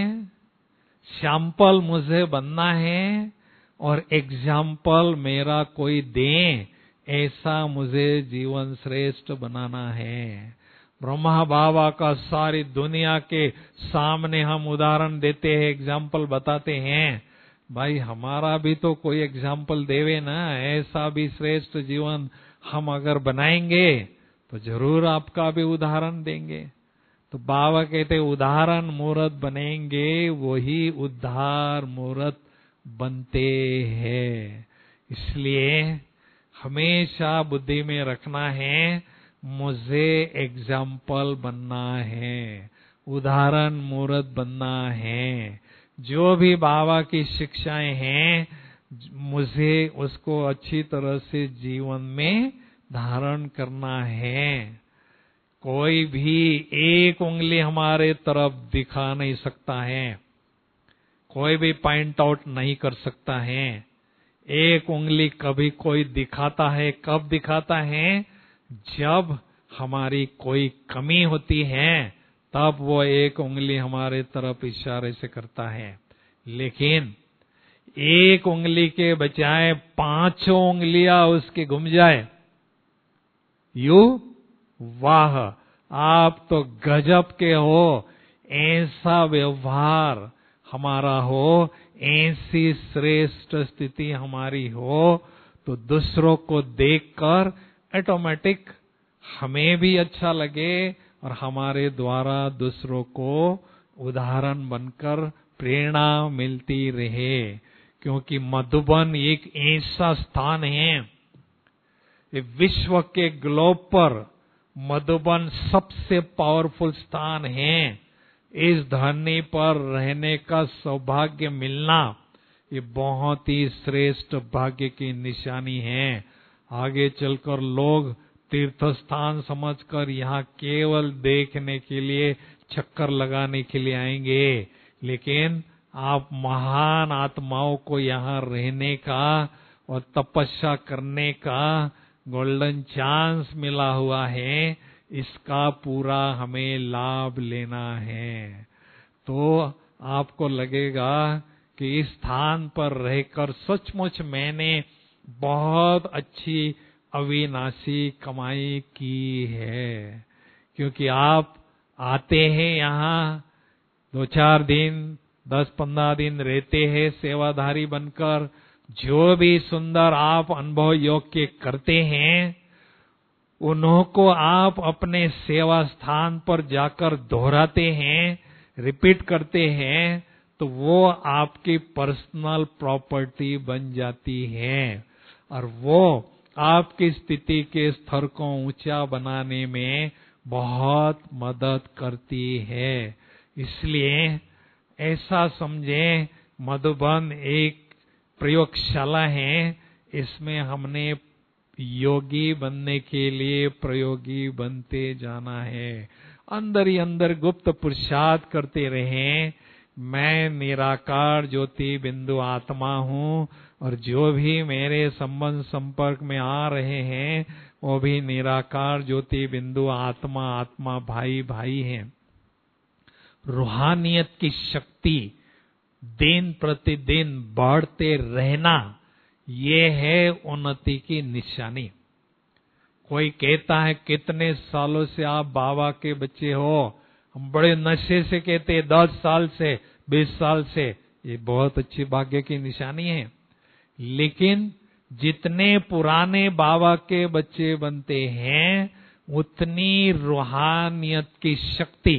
सैंपल मुझे बनना है, और एग्जाम्पल मेरा कोई दे ऐसा मुझे जीवन श्रेष्ठ बनाना है। ब्रह्मा बाबा का सारी दुनिया के सामने हम उदाहरण देते हैं, एग्जाम्पल बताते हैं। भाई हमारा भी तो कोई एग्जाम्पल देवे ना, ऐसा भी श्रेष्ठ जीवन हम अगर बनाएंगे तो जरूर आपका भी उदाहरण देंगे। तो बाबा कहते उदाहरण मूर्त बनेंगे, वही उद्धार मूर्त बनते हैं। इसलिए हमेशा बुद्धि में रखना है, मुझे एग्जाम्पल बनना है, उदाहरण मूर्त बनना है। जो भी बाबा की शिक्षाएं हैं, मुझे उसको अच्छी तरह से जीवन में धारण करना है। कोई भी एक उंगली हमारे तरफ दिखा नहीं सकता है, कोई भी पॉइंट आउट नहीं कर सकता है। एक उंगली कभी कोई दिखाता है, कब दिखाता है? जब हमारी कोई कमी होती है, तब वो एक उंगली हमारे तरफ इशारे से करता है। लेकिन एक उंगली के बजाय 5 उंगलियां उसकी घूम जाए, यू वाह आप तो गजब के हो, ऐसा व्यवहार हमारा हो, ऐसी श्रेष्ठ स्थिति हमारी हो, तो दूसरों को देखकर ऑटोमेटिक हमें भी अच्छा लगे और हमारे द्वारा दूसरों को उदाहरण बनकर प्रेरणा मिलती रहे। क्योंकि मधुबन एक ऐसा स्थान है, विश्व के ग्लोब पर मधुबन सबसे पावरफुल स्थान है। इस धरती पर रहने का सौभाग्य मिलना ये बहुत ही श्रेष्ठ भाग्य की निशानी है। आगे चलकर लोग तीर्थ स्थान समझकर यहाँ केवल देखने के लिए, चक्कर लगाने के लिए आएंगे, लेकिन आप महान आत्माओं को यहाँ रहने का और तपस्या करने का गोल्डन चांस मिला हुआ है, इसका पूरा हमें लाभ लेना है। तो आपको लगेगा कि इस स्थान पर रहकर सचमुच मैंने बहुत अच्छी अविनाशी कमाई की है। क्योंकि आप आते हैं यहाँ 2-4 दिन, 10-15 दिन रहते हैं सेवाधारी बनकर, जो भी सुंदर आप अनुभव योग्य करते हैं, उनको आप अपने सेवा स्थान पर जाकर दोहराते हैं, रिपीट करते हैं, तो वो आपकी पर्सनल प्रॉपर्टी बन जाती है और वो आपकी स्थिति के स्तर को ऊंचा बनाने में बहुत मदद करती है। इसलिए ऐसा समझें, मधुबन एक प्रयोगशाला है, इसमें हमने योगी बनने के लिए प्रयोगी बनते जाना है। अंदर ही अंदर गुप्त पुरुषार्थ करते रहें, मैं निराकार ज्योति बिंदु आत्मा हूँ और जो भी मेरे संबंध संपर्क में आ रहे हैं वो भी निराकार ज्योति बिंदु आत्मा आत्मा भाई भाई हैं। रूहानियत की शक्ति दिन प्रतिदिन बढ़ते रहना, ये है उन्नति की निशानी। कोई कहता है कितने सालों से आप बाबा के बच्चे हो, हम बड़े नशे से कहते 10 साल से 20 साल से, ये बहुत अच्छी भाग्य की निशानी है। लेकिन जितने पुराने बाबा के बच्चे बनते हैं, उतनी रूहानियत की शक्ति,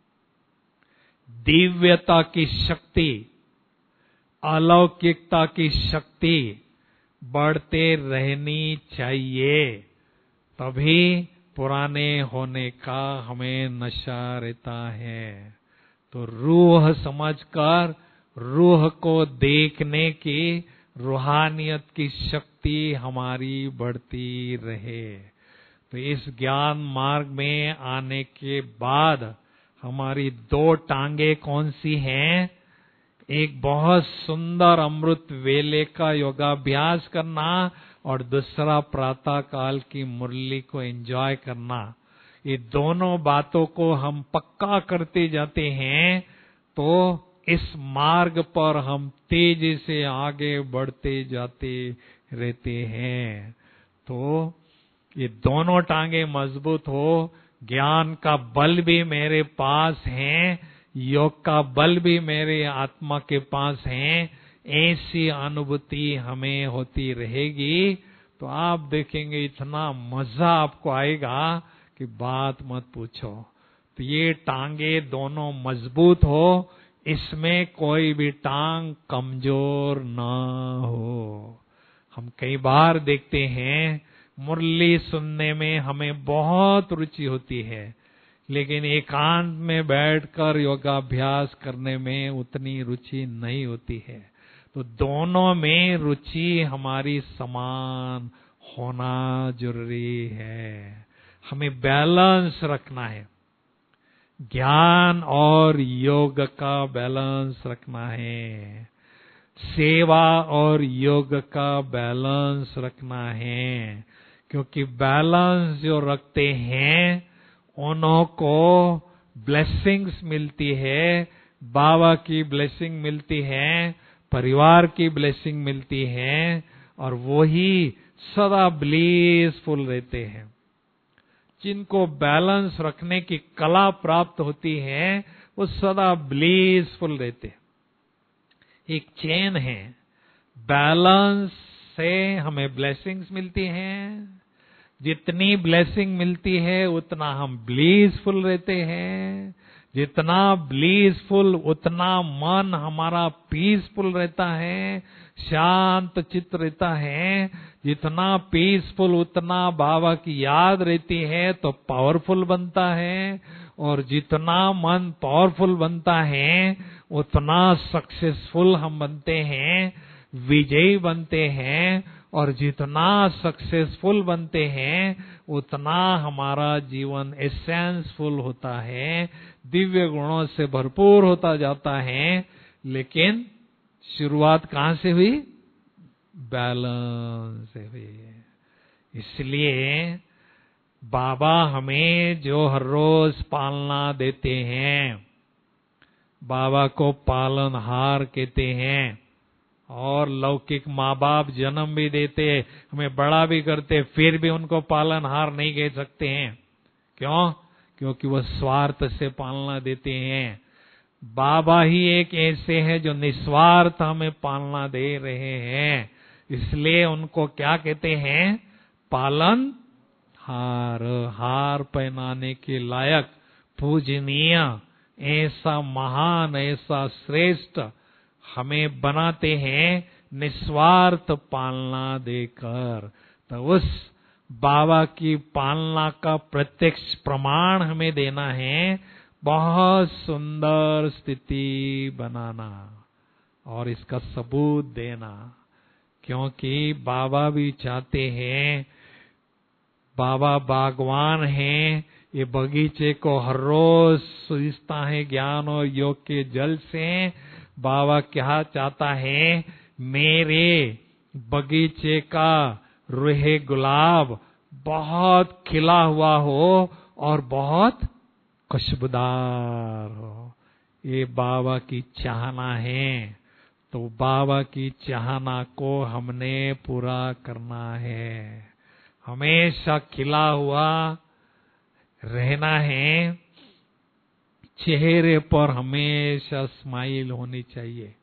दिव्यता की शक्ति, अलौकिकता की शक्ति बढ़ते रहनी चाहिए। तभी पुराने होने का हमें नशा रहता है। तो रूह समझकर रूह को देखने की रूहानियत की शक्ति हमारी बढ़ती रहे। तो इस ज्ञान मार्ग में आने के बाद हमारी 2 टांगे कौन सी हैं? एक बहुत सुंदर अमृत वेले का योगाभ्यास करना और दूसरा प्रातः काल की मुरली को एंजॉय करना। ये दोनों बातों को हम पक्का करते जाते हैं तो इस मार्ग पर हम तेजी से आगे बढ़ते जाते रहते हैं। तो ये दोनों टांगे मजबूत हो, ज्ञान का बल भी मेरे पास है, योग का बल भी मेरे आत्मा के पास है, ऐसी अनुभूति हमें होती रहेगी तो आप देखेंगे इतना मजा आपको आएगा कि बात मत पूछो। तो ये टांगे दोनों मजबूत हो, इसमें कोई भी टांग कमजोर ना हो। हम कई बार देखते हैं मुरली सुनने में हमें बहुत रुचि होती है, लेकिन एकांत में बैठकर योगाभ्यास करने में उतनी रुचि नहीं होती है। तो दोनों में रुचि हमारी समान होना जरूरी है। हमें बैलेंस रखना है, ज्ञान और योग का बैलेंस रखना है, सेवा और योग का बैलेंस रखना है। क्योंकि बैलेंस जो रखते हैं उन्हों को ब्लेसिंग्स मिलती है, बाबा की ब्लेसिंग मिलती है, परिवार की ब्लेसिंग मिलती है, और वही सदा ब्लीसफुल रहते हैं। जिनको बैलेंस रखने की कला प्राप्त होती है वो सदा ब्लीसफुल रहते हैं। एक चेन है, बैलेंस से हमें ब्लेसिंग्स मिलती हैं, जितनी ब्लेसिंग मिलती है उतना हम ब्लीसफुल रहते हैं, जितना ब्लीसफुल उतना मन हमारा पीसफुल रहता है, शांत चित्त रहता है, जितना पीसफुल उतना बाबा की याद रहती है तो पावरफुल बनता है, और जितना मन पावरफुल बनता है उतना सक्सेसफुल हम बनते हैं, विजयी बनते हैं, और जितना सक्सेसफुल बनते हैं उतना हमारा जीवन एसेंसफुल होता है, दिव्य गुणों से भरपूर होता जाता है। लेकिन शुरुआत कहां से हुई? बैलेंस से हुई। इसलिए बाबा हमें जो हर रोज पालना देते हैं, बाबा को पालनहार कहते हैं। और लौकिक माँ बाप जन्म भी देते, हमें बड़ा भी करते, फिर भी उनको पालनहार नहीं कह सकते हैं। क्यों? क्योंकि वो स्वार्थ से पालना देते हैं। बाबा ही एक ऐसे हैं जो निस्वार्थ हमें पालना दे रहे हैं, इसलिए उनको क्या कहते हैं? पालन हार। हार पहनाने के लायक, पूजनीय, ऐसा महान, ऐसा श्रेष्ठ हमें बनाते हैं निस्वार्थ पालना देकर। तो उस बाबा की पालना का प्रत्यक्ष प्रमाण हमें देना है, बहुत सुंदर स्थिति बनाना और इसका सबूत देना। क्योंकि बाबा भी चाहते हैं, बाबा बागवान हैं, ये बगीचे को हर रोज सींचता है ज्ञान और योग के जल से। बाबा क्या चाहता है? मेरे बगीचे का रूहे गुलाब बहुत खिला हुआ हो और बहुत खुशबूदार हो। ये बाबा की चाहना है। तो बाबा की चाहना को हमने पूरा करना है, हमेशा खिला हुआ रहना है, चेहरे पर हमेशा स्माइल होनी चाहिए।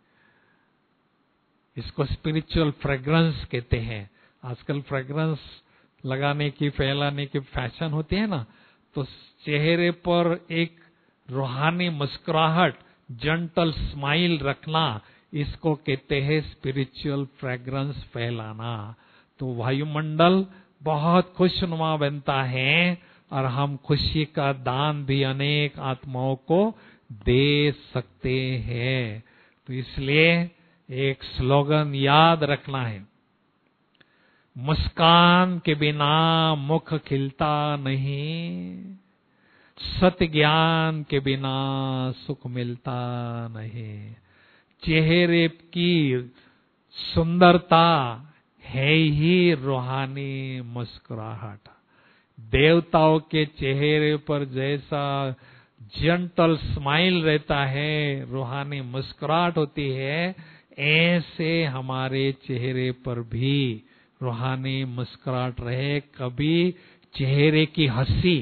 इसको स्पिरिचुअल फ्रेग्रेंस कहते हैं। आजकल फ्रेग्रेंस लगाने की, फैलाने की फैशन होती है ना, तो चेहरे पर एक रूहानी मुस्कुराहट, जेंटल स्माइल रखना, इसको कहते हैं स्पिरिचुअल फ्रेग्रेंस फैलाना। तो वायुमंडल बहुत खुशनुमा बनता है और हम खुशी का दान भी अनेक आत्माओं को दे सकते हैं। तो इसलिए एक स्लोगन याद रखना है, मुस्कान के बिना मुख खिलता नहीं, सत्य ज्ञान के बिना सुख मिलता नहीं। चेहरे की सुंदरता है ही रूहानी मुस्कुराहट। देवताओं के चेहरे पर जैसा जेंटल स्माइल रहता है, रूहानी मुस्कुराहट होती है, ऐसे हमारे चेहरे पर भी रूहानी मुस्कुराहट रहे। कभी चेहरे की हंसी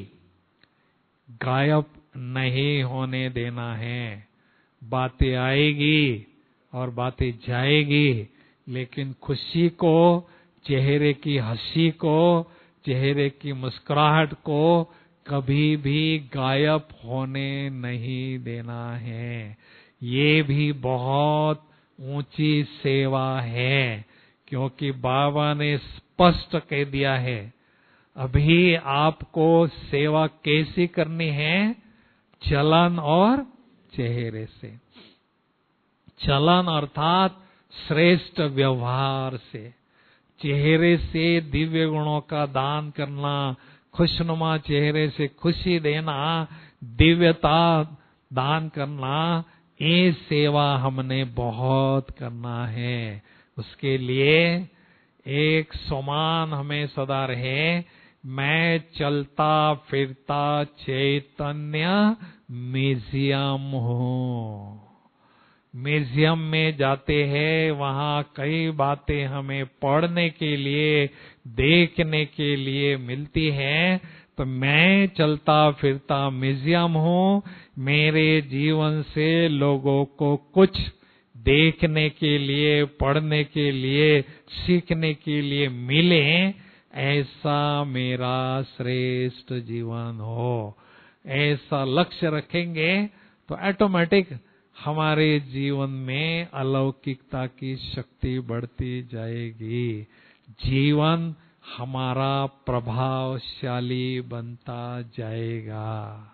गायब नहीं होने देना है। बातें आएगी और बातें जाएगी, लेकिन खुशी को, चेहरे की हंसी को, चेहरे की मुस्कुराहट को कभी भी गायब होने नहीं देना है। ये भी बहुत ऊंची सेवा है, क्योंकि बाबा ने स्पष्ट कह दिया है, अभी आपको सेवा कैसी करनी है? चलन और चेहरे से। चलन अर्थात श्रेष्ठ व्यवहार से, चेहरे से दिव्य गुणों का दान करना, खुशनुमा चेहरे से खुशी देना, दिव्यता दान करना, ये सेवा हमने बहुत करना है। उसके लिए एक समान हमें सदा रहे, मैं चलता फिरता चैतन्य म्यूजियम हूँ। म्यूजियम में जाते हैं, वहाँ कई बातें हमें पढ़ने के लिए, देखने के लिए मिलती हैं। तो मैं चलता फिरता म्यूजियम हूँ। मेरे जीवन से लोगों को कुछ देखने के लिए, पढ़ने के लिए, सीखने के लिए मिले, ऐसा मेरा श्रेष्ठ जीवन हो। ऐसा लक्ष्य रखेंगे तो ऑटोमेटिक हमारे जीवन में अलौकिकता की शक्ति बढ़ती जाएगी। जीवन हमारा प्रभावशाली बनता जाएगा,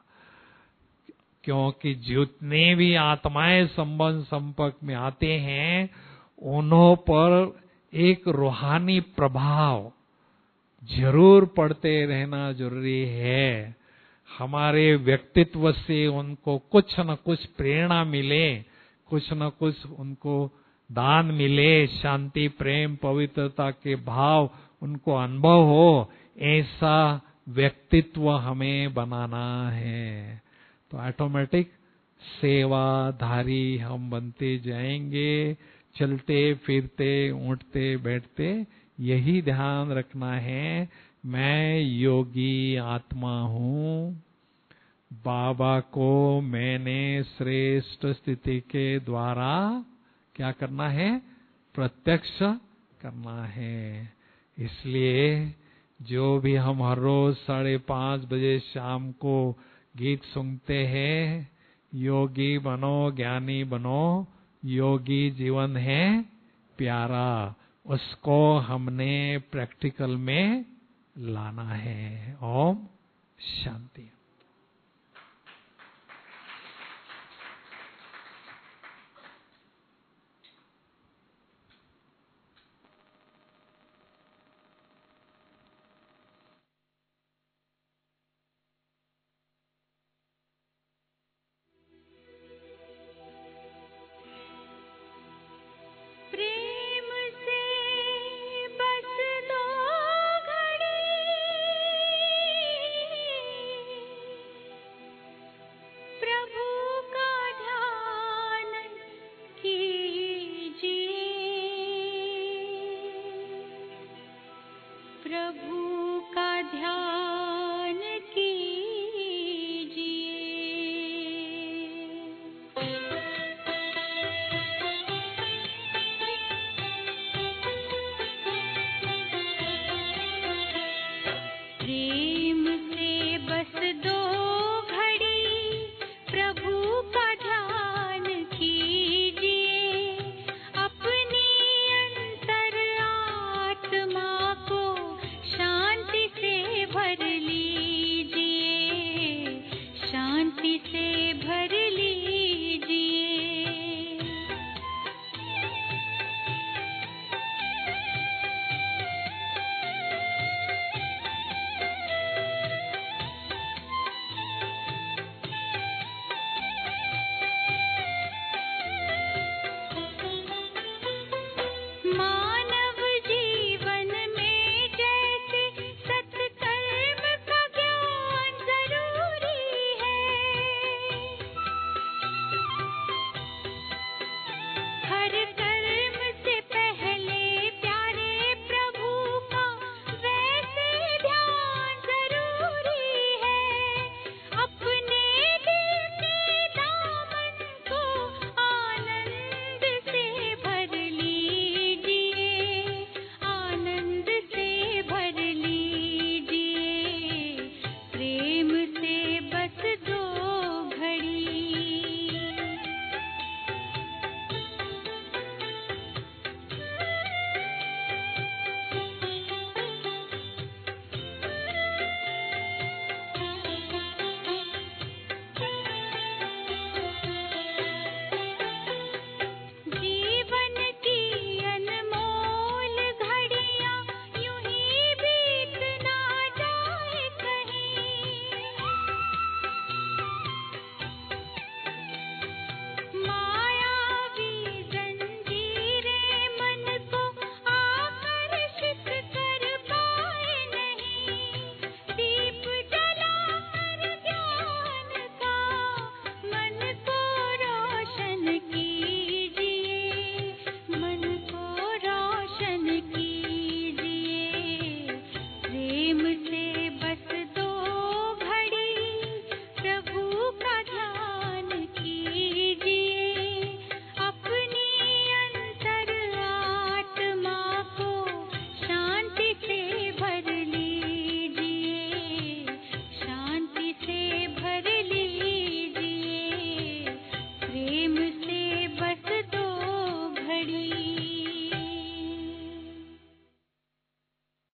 क्योंकि जितने भी आत्माएं संबंध संपर्क में आते हैं, उन्हों पर एक रूहानी प्रभाव जरूर पड़ते रहना जरूरी है। हमारे व्यक्तित्व से उनको कुछ न कुछ प्रेरणा मिले, कुछ न कुछ उनको दान मिले, शांति, प्रेम, पवित्रता के भाव उनको अनुभव हो, ऐसा व्यक्तित्व हमें बनाना है। तो ऑटोमेटिक सेवाधारी हम बनते जाएंगे। चलते फिरते उठते बैठते यही ध्यान रखना है, मैं योगी आत्मा हूँ। बाबा को मैंने श्रेष्ठ स्थिति के द्वारा क्या करना है? प्रत्यक्ष करना है। इसलिए जो भी हम हर रोज 5:30 बजे शाम को गीत सुनते हैं, योगी बनो ज्ञानी बनो, योगी जीवन है प्यारा, उसको हमने प्रैक्टिकल में लाना है। ओम शांति।